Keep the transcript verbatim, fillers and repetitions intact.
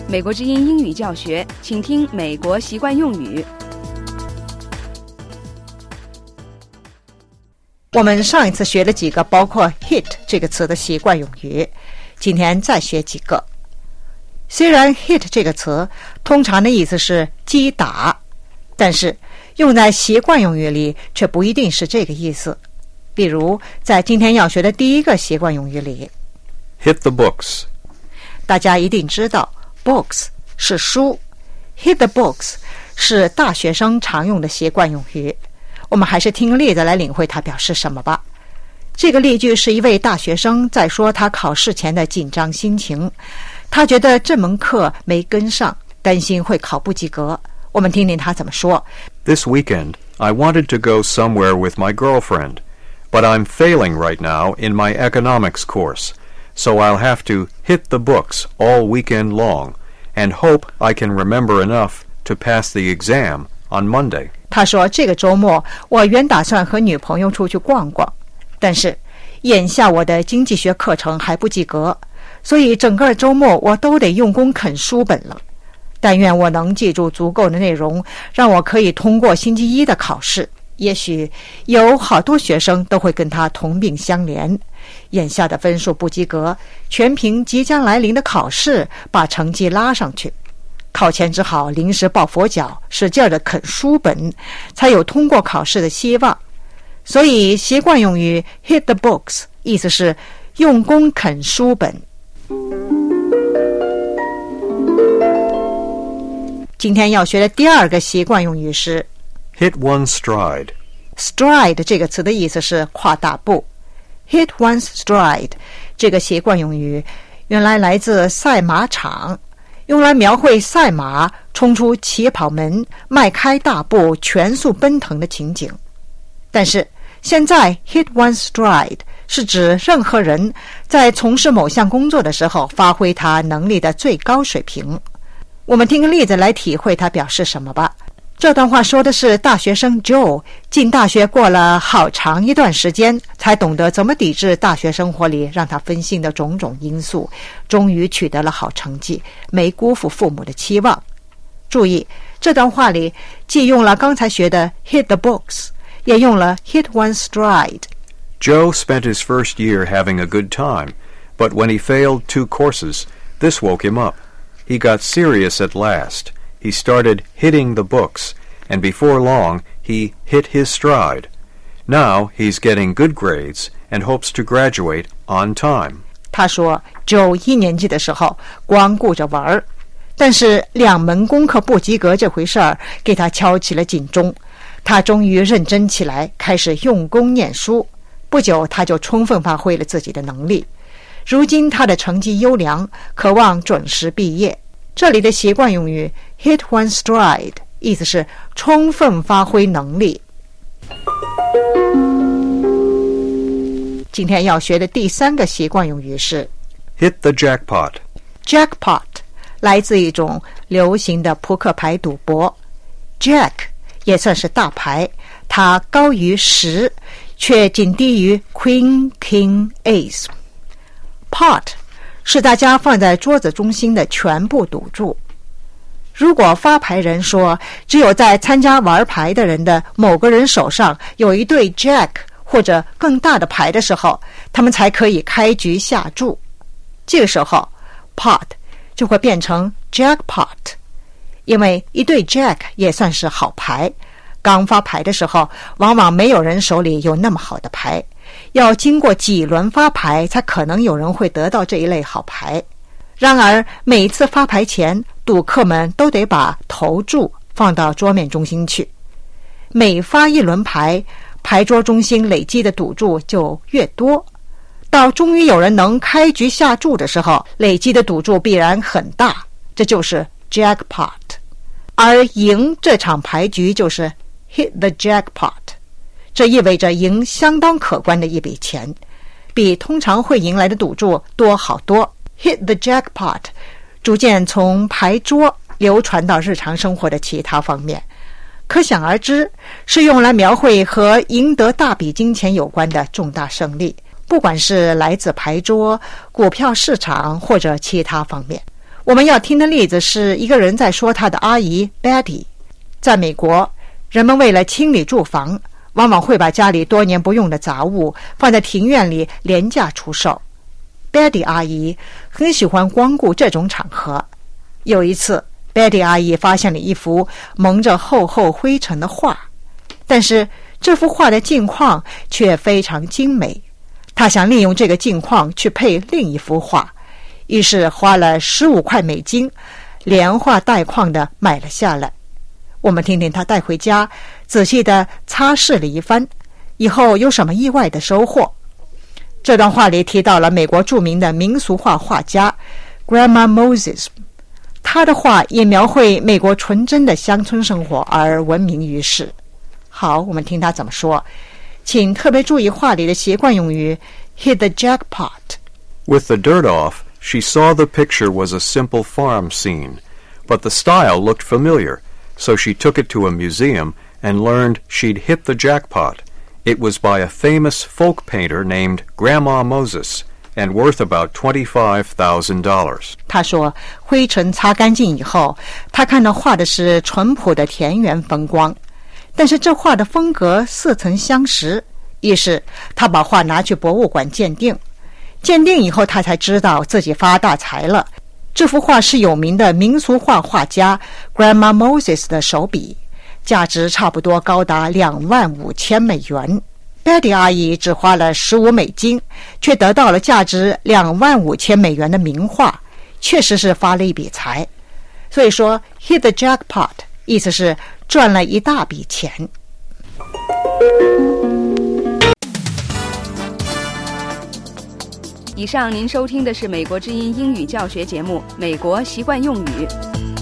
美国之音英语教学，请听美国习惯用语。 我们上一次学了几个包括 hit 这个词的习惯用语，今天再学几个。虽然 hit 这个词通常的意思是击打，但是用在习惯用语里却不一定是这个意思。比如在今天要学的第一个习惯用语里， hit the books， 大家一定知道 books 是书， hit the books 是大学生常用的习惯用语。我们还是听例子来领会它表示什么吧。这个例句是一位大学生在说他考试前的紧张心情，他觉得这门课没跟上，担心会考不及格。我们听听他怎么说。 This weekend, I wanted to go somewhere with my girlfriend, but I'm failing right now in my economics course, so I'll have to hit the books all weekend long and hope I can remember enough to pass the exam on Monday. 他说这个周末我原打算和女朋友出去逛逛，但是眼下我的经济学课程还不及格，所以整个周末我都得用功啃书本了。但愿我能记住足够的内容，让我可以通过星期一的考试。也许有好多学生都会跟他同病相怜，眼下的分数不及格，全凭即将来临的考试把成绩拉上去。考前只好临时抱佛脚，使劲地啃书本，才有通过考试的希望。所以习惯用语 hit the books 意思是用功啃书本。今天要学的第二个习惯用语是 hit one's stride。 stride 这个词的意思是跨大步。 hit one's stride 这个习惯用语原来来自赛马场，用来描绘赛马冲出起跑门，迈开大步全速奔腾的情景。但是现在 hit one's stride 是指任何人在从事某项工作的时候发挥他能力的最高水平。我们听个例子来体会它表示什么吧。这段话说的是大学生 Joe 进大学过了好长一段时间，才懂得怎么抵制大学生活里让他分心的种种因素，终于取得了好成绩，没辜负父母的期望。注意，这段话里既用了刚才学的 hit the books， 也用了 hit one's stride。 Joe spent his first year having a good time, but when he failed two courses, this woke him up. He got serious at last. He started hitting the books, and before long, he hit his stride. Now he's getting good grades and hopes to graduate on time. 他说 Joe 一年级的时候光顾着玩，但是两门功课不及格这回事儿给他敲起了警钟。他终于认真起来，开始用功念书。不久他就充分发挥了自己的能力。如今他的成绩优良，渴望准时毕业。这里的习惯用语 hit one's stride 意思是充分发挥能力。今天要学的第三个习惯用语是 hit the jackpot。 Jackpot 来自一种流行的扑克牌赌博。 Jack 也算是大牌，它高于十，却仅低于 Queen King Ace。 Pot 是大家放在桌子中心的全部赌注。如果发牌人说只有在参加玩牌的人的某个人手上有一对 Jack 或者更大的牌的时候，他们才可以开局下注，这个时候 Pot 就会变成 Jackpot。 因为一对 Jack 也算是好牌，刚发牌的时候往往没有人手里有那么好的牌，要经过几轮发牌才可能有人会得到这一类好牌。然而每次发牌前，赌客们都得把头注放到桌面中心去，每发一轮牌，牌桌中心累积的赌注就越多，到终于有人能开局下注的时候，累积的赌注必然很大，这就是 Jackpot。 而赢这场牌局就是 hit the jackpot， 这意味着赢相当可观的一笔钱，比通常会赢来的赌注多好多。 hit the jackpot 逐渐从牌桌流传到日常生活的其他方面，可想而知是用来描绘和赢得大笔金钱有关的重大胜利，不管是来自牌桌、股票市场或者其他方面。 我们要听的例子是一个人在说他的阿姨 Betty。 在美国，人们为了清理住房，往往会把家里多年不用的杂物放在庭院里廉价出售。 Betty 阿姨很喜欢光顾这种场合。有一次， Betty 阿姨发现了一幅蒙着厚厚灰尘的画，但是这幅画的镜框却非常精美。她想利用这个镜框去配另一幅画，于是花了十五块美金，连画带框的买了下来。我们听听她带回家，仔细地擦拭了一番，以后有什么意外的收获。这段话里提到了美国著名的民俗画画家 Grandma Moses， 他的画以描绘美国纯真的乡村生活而闻名于世。好，我们听他怎么说。请特别注意画里的习惯用语 hit the jackpot。 With the dirt off, she saw the picture was a simple farm scene, but the style looked familiar, so she took it to a museum and learned she'd hit the jackpot. It was by a famous folk painter named Grandma Moses, and worth about twenty-five thousand dollars. 他说，灰尘擦干净以后，他看到画的是淳朴的田园风光，但是这画的风格似曾相识，于是他把画拿去博物馆鉴定。鉴定以后，他才知道自己发大财了。这幅画是有名的民俗画画家 Grandma Moses 的手笔，价值差不多高达两万五千美元。Betty 阿姨只花了十五美金，却得到了价值两万五千美元的名画，确实是发了一笔财。所以说 hit the jackpot 意思是赚了一大笔钱。 以上您收听的是美国之音英语教学节目《美国习惯用语》。